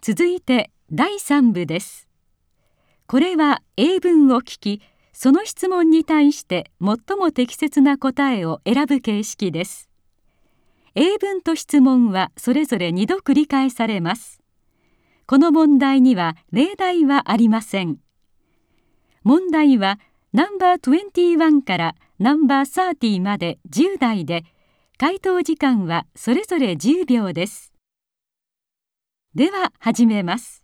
続いて第3部です。これは英文を聞き、その質問に対して最も適切な答えを選ぶ形式です。英文と質問はそれぞれ2度繰り返されます。この問題には例題はありません。問題はナンバー21からナンバー30まで10題で、回答時間はそれぞれ10秒です。では始めます。